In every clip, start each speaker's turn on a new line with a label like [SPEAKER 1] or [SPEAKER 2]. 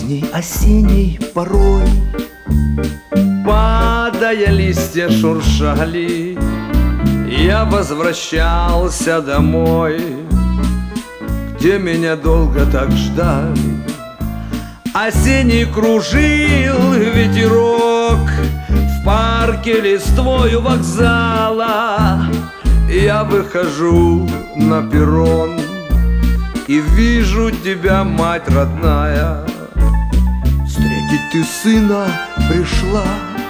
[SPEAKER 1] Поздней осенней порой, падая, листья шуршали, я возвращался домой, где меня долго так ждали. Осенний кружил ветерок в парке листвою вокзала. Я выхожу на перрон и вижу тебя, мать родная. Встретить ты сына пришла,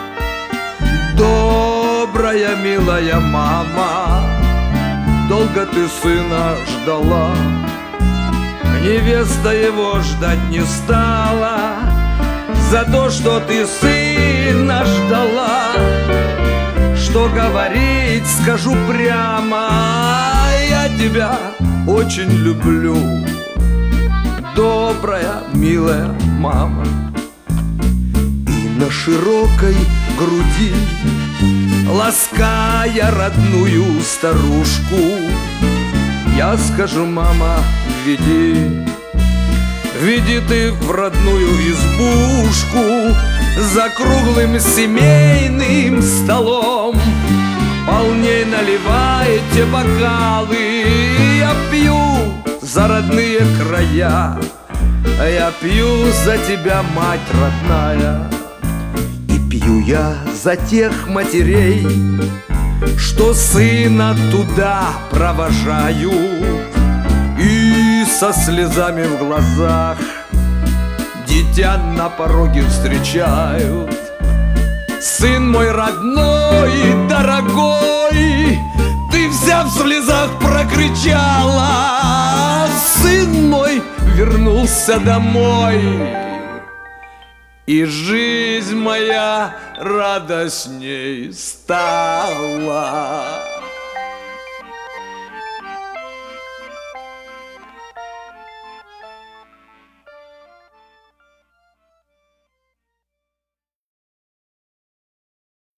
[SPEAKER 1] добрая, милая мама. Долго ты сына ждала, невеста его ждать не стала. За то, что ты сына ждала, что говорить, скажу прямо, я тебя очень люблю, добрая, милая мама. И на широкой груди, лаская родную старушку, я скажу: мама, веди, веди ты в родную избушку. За круглым семейным столом полней наливайте бокалы. Я пью за родные края, я пью за тебя, мать родная. И пью я за тех матерей, что сына туда провожают, и со слезами в глазах дитя на пороге встречают. Сын мой родной, дорогой, ты вся в слезах прокричала: сын мой вернулся домой, и жизнь моя радостней стала.